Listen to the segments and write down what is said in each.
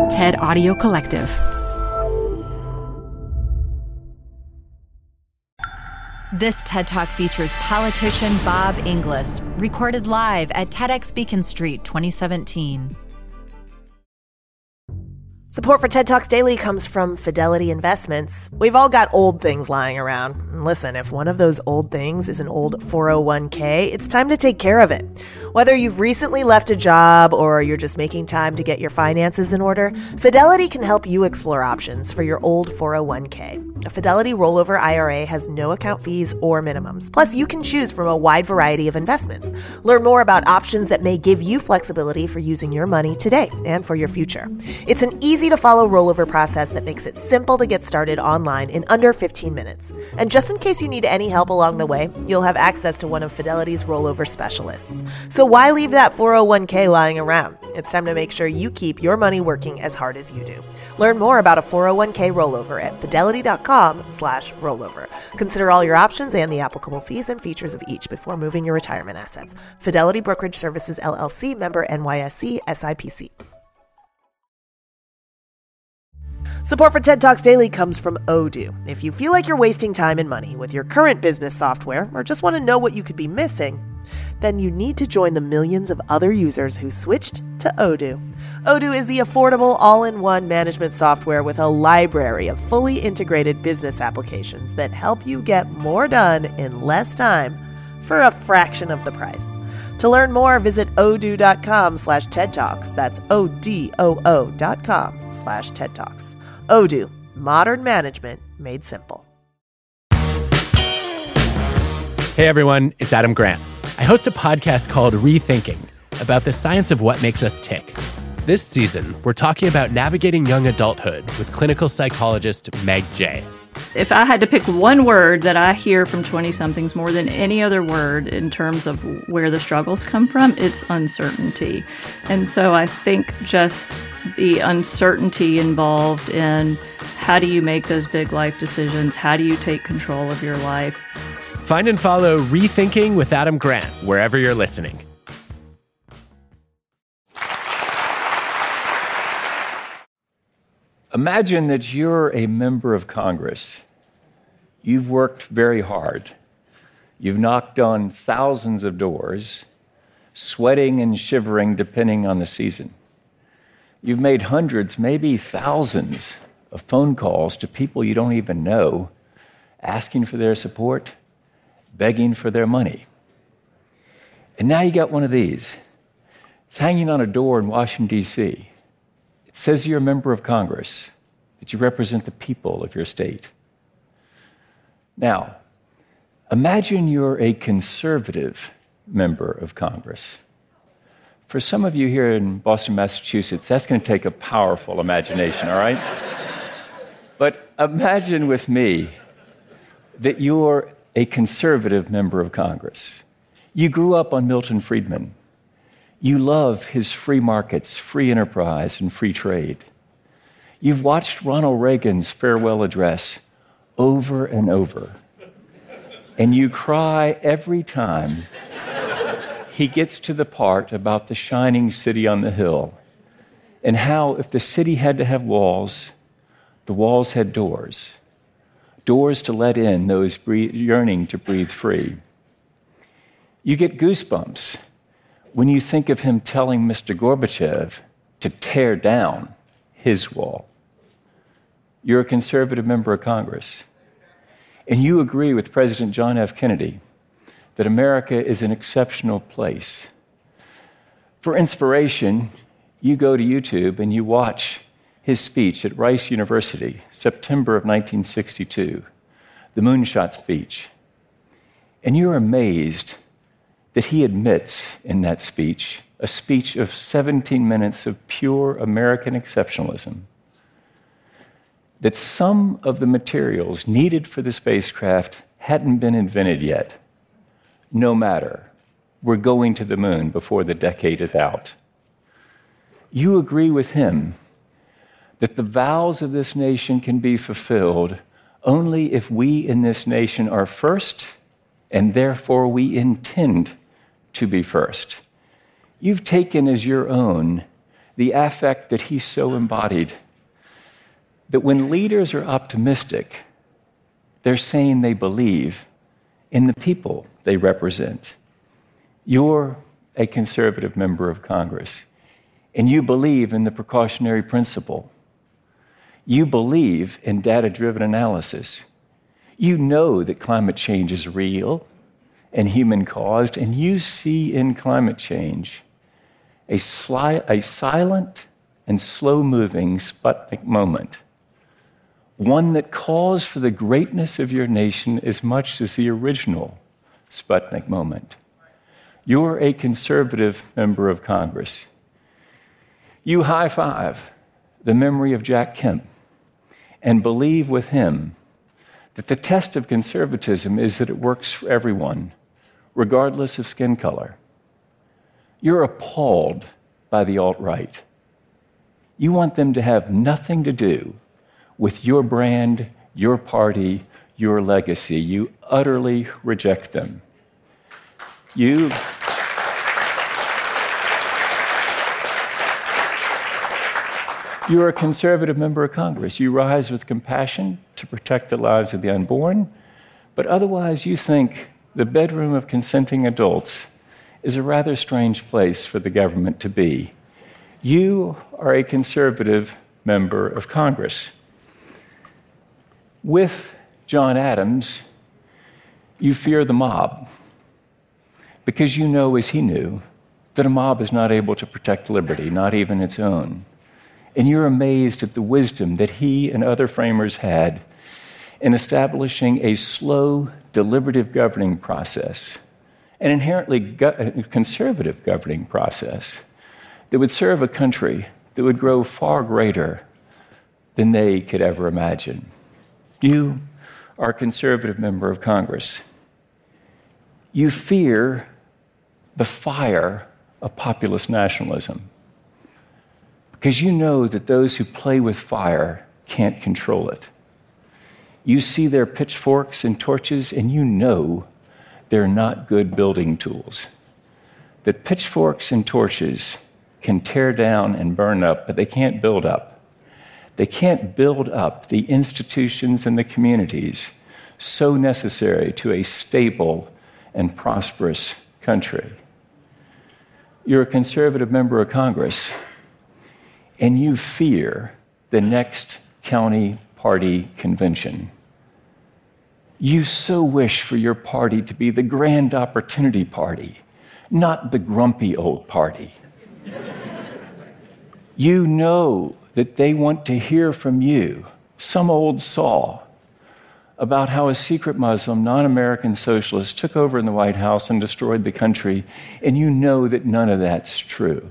TED Audio Collective. This TED Talk features politician Bob Inglis, recorded live at TEDx Beacon Street 2017. Support for TED Talks Daily comes from Fidelity Investments. We've all got old things lying around. And listen, if one of those old things is an old 401k, it's time to take care of it. Whether you've recently left a job or you're just making time to get your finances in order, Fidelity can help you explore options for your old 401k. A Fidelity rollover IRA has no account fees or minimums. Plus, you can choose from a wide variety of investments. Learn more about options that may give you flexibility for using your money today and for your future. It's an easy-to-follow rollover process that makes it simple to get started online in under 15 minutes. And just in case you need any help along the way, you'll have access to one of Fidelity's rollover specialists. So why leave that 401k lying around? It's time to make sure you keep your money working as hard as you do. Learn more about a 401k rollover at fidelity.com/rollover. Consider all your options and the applicable fees and features of each before moving your retirement assets. Fidelity Brokerage Services, LLC, member NYSE, SIPC. Support for TED Talks Daily comes from Odoo. If you feel like you're wasting time and money with your current business software or just want to know what you could be missing, then you need to join the millions of other users who switched to Odoo. Odoo is the affordable all-in-one management software with a library of fully integrated business applications that help you get more done in less time for a fraction of the price. To learn more, visit odoo.com/TED Talks. That's ODOO.com/TED Talks. Odoo, modern management made simple. Hey everyone, it's Adam Grant. I host a podcast called Rethinking about the science of what makes us tick. This season, we're talking about navigating young adulthood with clinical psychologist Meg Jay. If I had to pick one word that I hear from 20-somethings more than any other word in terms of where the struggles come from, it's uncertainty. And so I think just the uncertainty involved in how do you make those big life decisions? How do you take control of your life? Find and follow Rethinking with Adam Grant wherever you're listening. Imagine that you're a member of Congress. You've worked very hard. You've knocked on thousands of doors, sweating and shivering depending on the season. You've made hundreds, maybe thousands of phone calls to people you don't even know, asking for their support, begging for their money. And now you got one of these. It's hanging on a door in Washington, D.C. It says you're a member of Congress, that you represent the people of your state. Now, imagine you're a conservative member of Congress. For some of you here in Boston, Massachusetts, that's going to take a powerful imagination, all right? But imagine with me that you're a conservative member of Congress. You grew up on Milton Friedman. You love his free markets, free enterprise, and free trade. You've watched Ronald Reagan's farewell address over and over, and you cry every time he gets to the part about the shining city on the hill and how if the city had to have walls, the walls had doors, doors to let in those yearning to breathe free. You get goosebumps when you think of him telling Mr. Gorbachev to tear down his wall. You're a conservative member of Congress, and you agree with President John F. Kennedy that America is an exceptional place. For inspiration, you go to YouTube and you watch his speech at Rice University, September of 1962, the Moonshot speech, and you're amazed that he admits in that speech, a speech of 17 minutes of pure American exceptionalism, that some of the materials needed for the spacecraft hadn't been invented yet. No matter, we're going to the moon before the decade is out. You agree with him that the vows of this nation can be fulfilled only if we in this nation are first, and therefore we intend to be first. You've taken as your own the affect that he so embodied, that when leaders are optimistic, they're saying they believe in the people they represent. You're a conservative member of Congress, and you believe in the precautionary principle. You believe in data-driven analysis. You know that climate change is real and human-caused, and you see in climate change a silent and slow-moving Sputnik moment, one that calls for the greatness of your nation as much as the original Sputnik moment. You're a conservative member of Congress. You high-five the memory of Jack Kemp and believe with him that the test of conservatism is that it works for everyone, regardless of skin color. You're appalled by the alt-right. You want them to have nothing to do with your brand, your party, your legacy. You utterly reject them. You're a conservative member of Congress. You rise with compassion to protect the lives of the unborn, but otherwise you think the bedroom of consenting adults is a rather strange place for the government to be. You are a conservative member of Congress. With John Adams, you fear the mob because you know, as he knew, that a mob is not able to protect liberty, not even its own. And you're amazed at the wisdom that he and other framers had in establishing a slow, deliberative governing process, an inherently conservative governing process that would serve a country that would grow far greater than they could ever imagine. You are a conservative member of Congress. You fear the fire of populist nationalism because you know that those who play with fire can't control it. You see their pitchforks and torches, and you know they're not good building tools. That pitchforks and torches can tear down and burn up, but they can't build up. They can't build up the institutions and the communities so necessary to a stable and prosperous country. You're a conservative member of Congress, and you fear the next county party convention. You so wish for your party to be the grand opportunity party, not the grumpy old party. You know that they want to hear from you, some old saw, about how a secret Muslim, non-American socialist took over in the White House and destroyed the country, and you know that none of that's true.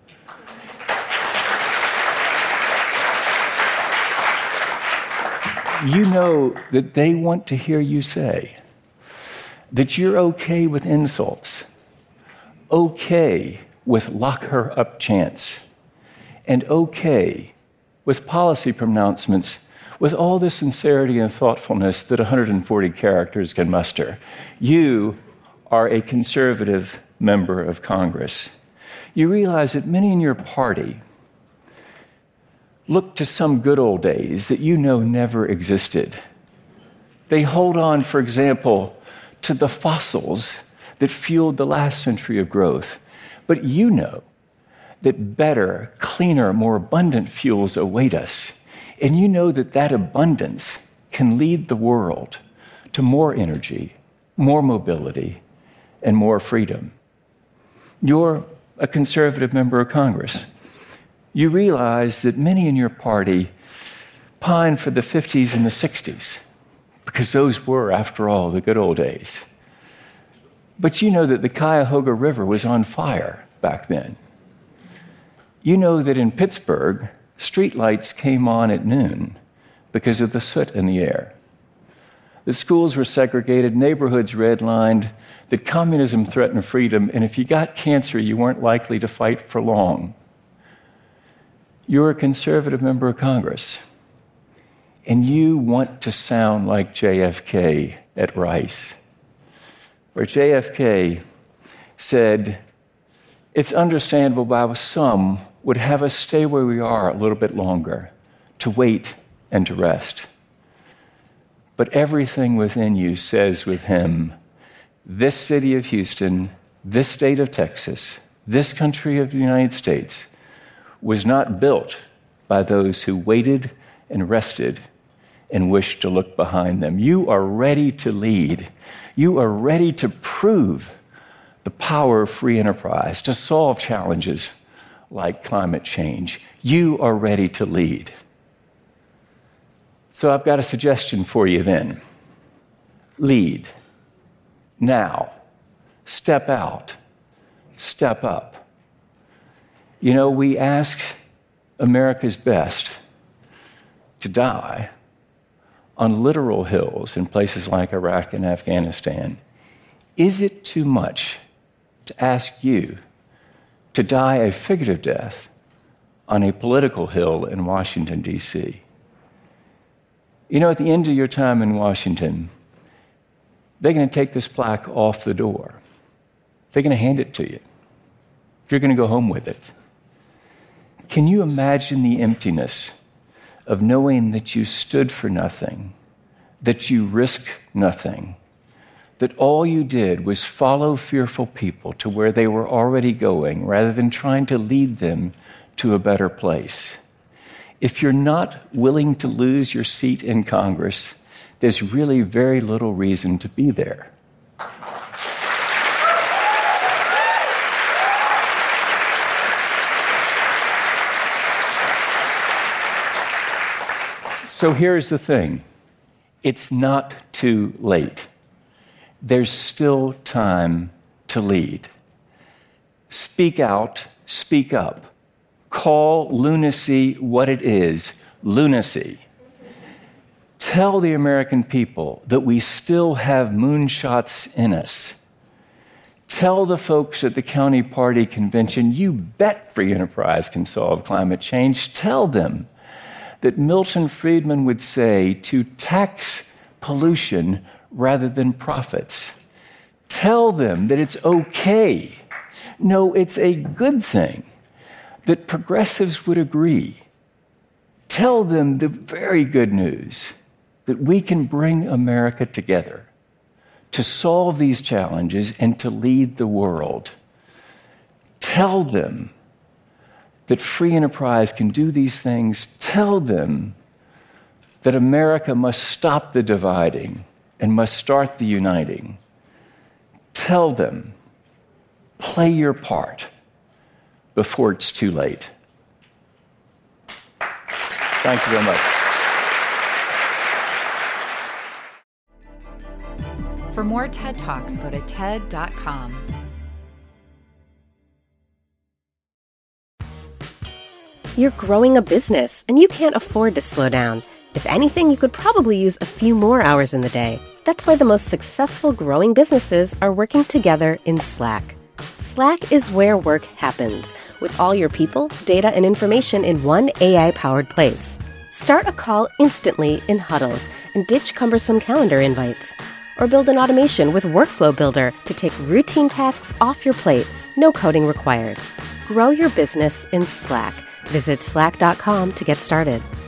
You know that they want to hear you say that you're okay with insults, okay with lock her up chants, and okay with policy pronouncements with all the sincerity and thoughtfulness that 140 characters can muster. You are a conservative member of Congress. You realize that many in your party look to some good old days that you know never existed. They hold on, for example, to the fossils that fueled the last century of growth. But you know that better, cleaner, more abundant fuels await us. And you know that that abundance can lead the world to more energy, more mobility, and more freedom. You're a conservative member of Congress. You realize that many in your party pine for the 50s and the 60s, because those were, after all, the good old days. But you know that the Cuyahoga River was on fire back then. You know that in Pittsburgh, streetlights came on at noon because of the soot in the air. The schools were segregated, neighborhoods redlined, that communism threatened freedom, and if you got cancer, you weren't likely to fight for long. You're a conservative member of Congress, and you want to sound like JFK at Rice, where JFK said, "It's understandable by some would have us stay where we are a little bit longer, to wait and to rest. But everything within you says with him, this city of Houston, this state of Texas, this country of the United States was not built by those who waited and rested and wished to look behind them. You are ready to lead. You are ready to prove the power of free enterprise, to solve challenges like climate change. You are ready to lead. So I've got a suggestion for you then. Lead. Now. Step out. Step up. You know, we ask America's best to die on literal hills in places like Iraq and Afghanistan. Is it too much to ask you to die a figurative death on a political hill in Washington, D.C.? You know, at the end of your time in Washington, they're going to take this plaque off the door. They're going to hand it to you. You're going to go home with it. Can you imagine the emptiness of knowing that you stood for nothing, that you risked nothing, that all you did was follow fearful people to where they were already going rather than trying to lead them to a better place? If you're not willing to lose your seat in Congress, there's really very little reason to be there. So here's the thing. It's not too late. There's still time to lead. Speak out, speak up. Call lunacy what it is, lunacy. Tell the American people that we still have moonshots in us. Tell the folks at the county party convention, you bet free enterprise can solve climate change. Tell them that Milton Friedman would say to tax pollution rather than profits. Tell them that it's okay. No, it's a good thing that progressives would agree. Tell them the very good news that we can bring America together to solve these challenges and to lead the world. Tell them that free enterprise can do these things. Tell them that America must stop the dividing and must start the uniting. Tell them, play your part before it's too late. Thank you very much. For more TED Talks, go to TED.com. You're growing a business, and you can't afford to slow down. If anything, you could probably use a few more hours in the day. That's why the most successful growing businesses are working together in Slack. Slack is where work happens, with all your people, data, and information in one AI-powered place. Start a call instantly in huddles and ditch cumbersome calendar invites. Or build an automation with Workflow Builder to take routine tasks off your plate, no coding required. Grow your business in Slack. Visit slack.com to get started.